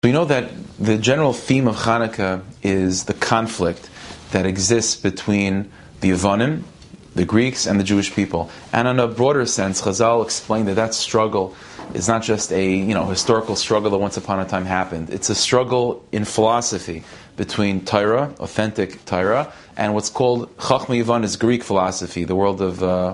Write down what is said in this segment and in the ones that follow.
We know that the general theme of Hanukkah is the conflict that exists between the Yevonim, the Greeks, and the Jewish people. And in a broader sense, Chazal explained that struggle is not just a historical struggle that once upon a time happened. It's a struggle in philosophy between Torah, authentic Torah, and what's called Chachma Yevon is Greek philosophy, the world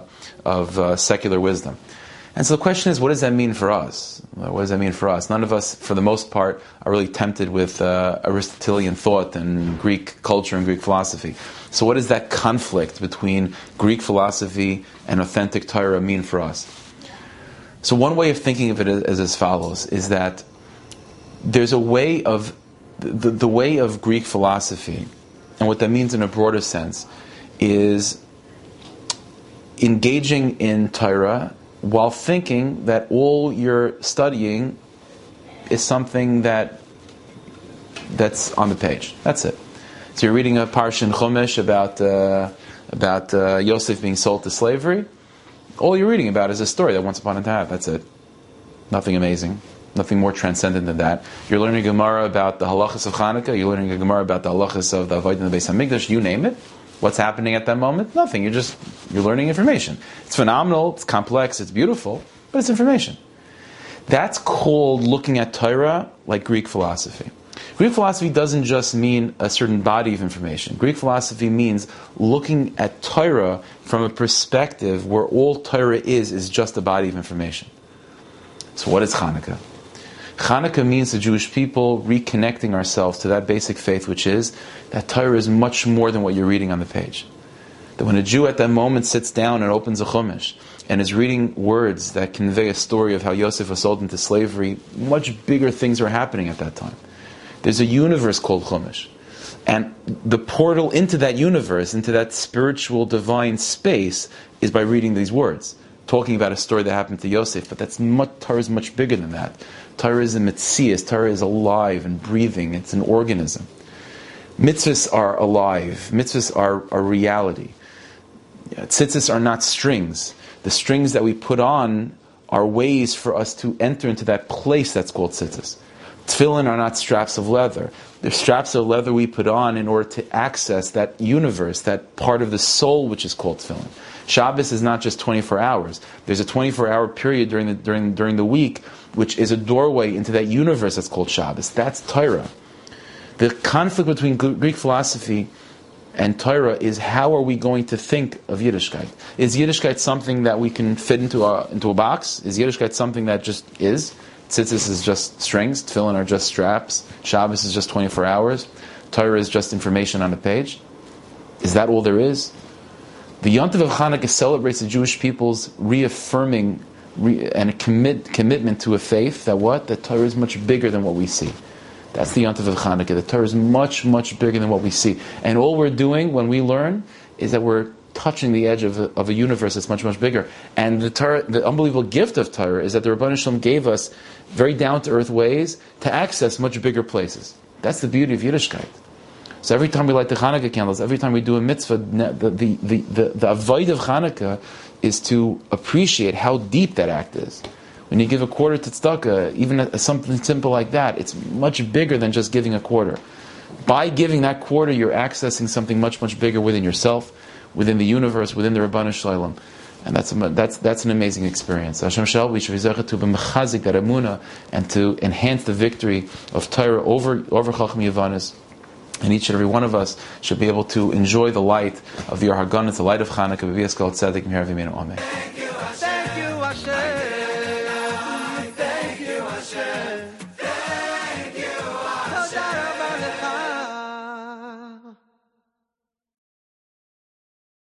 of secular wisdom. And so the question is, what does that mean for us? What does that mean for us? None of us, for the most part, are really tempted with Aristotelian thought and Greek culture and Greek philosophy. So what does that conflict between Greek philosophy and authentic Torah mean for us? So one way of thinking of it is as follows, is that there's a way of, the way of Greek philosophy, and what that means in a broader sense, is engaging in Torah while thinking that all you're studying is something that's on the page. That's it. So you're reading a parsha in Chumash about Yosef being sold to slavery. All you're reading about is a story that once upon a time. That's it. Nothing amazing. Nothing more transcendent than that. You're learning a Gemara about the halachas of Hanukkah. You're learning a Gemara about the halachas of the Avodah in the Beis Hamikdash. You name it. What's happening at that moment? Nothing. You're learning information. It's phenomenal, it's complex, it's beautiful, but it's information. That's called looking at Torah like Greek philosophy. Greek philosophy doesn't just mean a certain body of information. Greek philosophy means looking at Torah from a perspective where all Torah is just a body of information. So what is Hanukkah? Hanukkah means the Jewish people reconnecting ourselves to that basic faith, which is that Torah is much more than what you're reading on the page. That when a Jew at that moment sits down and opens a Chumash and is reading words that convey a story of how Yosef was sold into slavery, much bigger things are happening at that time. There's a universe called Chumash. And the portal into that universe, into that spiritual divine space, is by reading these words, talking about a story that happened to Yosef. But Torah is much bigger than that. Torah is a metzias. Torah is alive and breathing. It's an organism. Mitzvahs are alive. Mitzvahs are a reality. Tzitzis are not strings. The strings that we put on are ways for us to enter into that place that's called tzitzis. Tefillin are not straps of leather. They're straps of leather we put on in order to access that universe, that part of the soul which is called tefillin. Shabbos is not just 24 hours. There's a 24-hour period during the week which is a doorway into that universe that's called Shabbos. That's Torah. The conflict between Greek philosophy and Torah is how are we going to think of Yiddishkeit? Is Yiddishkeit something that we can fit into a box? Is Yiddishkeit something that just is? Tzitzis is just strings, tefillin are just straps, Shabbos is just 24 hours, Torah is just information on a page. Is that all there is? The Yontiv of Hanukkah celebrates the Jewish people's reaffirming and a commitment to a faith that Torah is much bigger than what we see. That's the Yontiv of Hanukkah. The Torah is much, much bigger than what we see. And all we're doing when we learn is that we're touching the edge of a universe that's much, much bigger. And the Torah, the unbelievable gift of Torah is that the Rebbeinu Shalom gave us very down-to-earth ways to access much bigger places. That's the beauty of Yiddishkeit. So every time we light the Hanukkah candles, every time we do a mitzvah, the avoid of Hanukkah is to appreciate how deep that act is. When you give a quarter to tzedakah, even something simple like that, it's much bigger than just giving a quarter. By giving that quarter, you're accessing something much, much bigger within yourself, within the universe, within the Rebbeinu Shalom. And that's an amazing experience. Hashem shall we should be zeichet to b'mechazik that emunah and to enhance the victory of Torah over Chacham Yevanis. And each and every one of us should be able to enjoy the light of the Or HaGanuz, the light of Hanukkah. B'vias kol tzedek m'her v'yimenu. Amen. Thank you, Hashem. Thank you, Hashem.